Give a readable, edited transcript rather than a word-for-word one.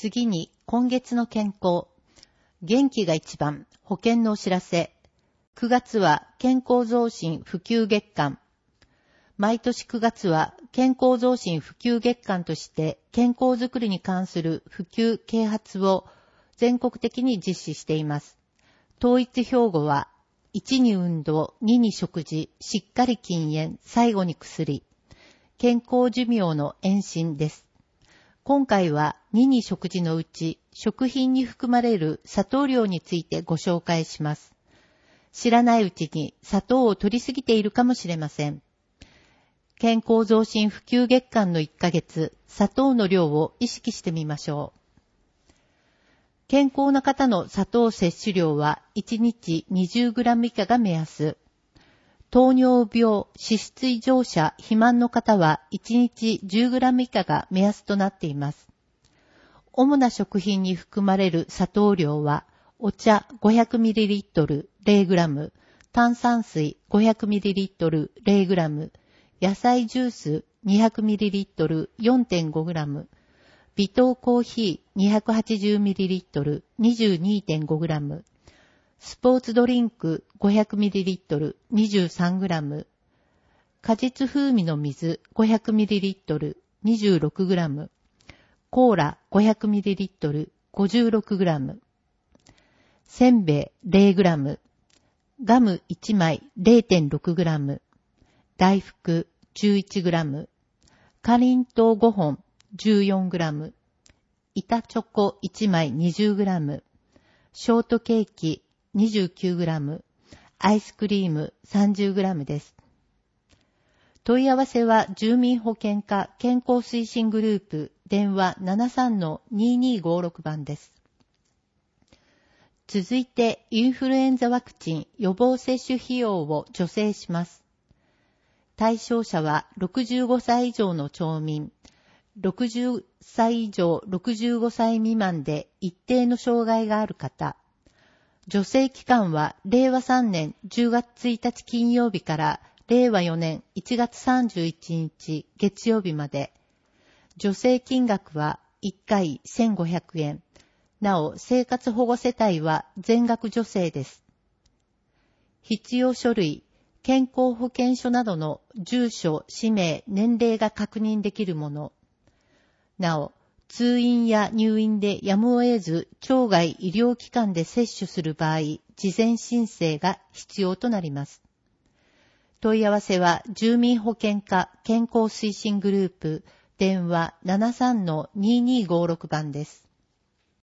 次に、今月の健康。元気が一番、保険のお知らせ。9月は健康増進普及月間。毎年9月は健康増進普及月間として健康づくりに関する普及啓発を全国的に実施しています。統一標語は、1に運動、2に食事、しっかり禁煙、最後に薬。健康寿命の延伸です。今回は2に食事のうち、食品に含まれる砂糖量についてご紹介します。知らないうちに砂糖を摂りすぎているかもしれません。健康増進普及月間の1ヶ月、砂糖の量を意識してみましょう。健康な方の砂糖摂取量は1日 20g 以下が目安。糖尿病、脂質異常者、肥満の方は1日 10g 以下が目安となっています。主な食品に含まれる砂糖量は、お茶 500ml 0g、炭酸水 500ml 0g、野菜ジュース 200ml 4.5g、微糖コーヒー 280ml 22.5g、スポーツドリンク 500ml 23g、果実風味の水 500ml 26g、コーラ 500ml 56g、せんべい 0g、ガム1枚 0.6g、大福 11g、かりんとう5本 14g、板チョコ1枚 20g、ショートケーキ 29g、アイスクリーム 30g です。問い合わせは住民保険課健康推進グループ電話 73-2256 番です。続いてインフルエンザワクチン予防接種費用を助成します。対象者は65歳以上の町民、60歳以上65歳未満で一定の障害がある方。助成期間は令和3年10月1日金曜日から令和4年1月31日月曜日まで。助成金額は1回1500円。なお、生活保護世帯は全額助成です。必要書類、健康保険証などの住所、氏名、年齢が確認できるもの。なお、通院や入院でやむを得ず、町外医療機関で接種する場合、事前申請が必要となります。問い合わせは、住民保険課健康推進グループ、電話 73-2256 番です。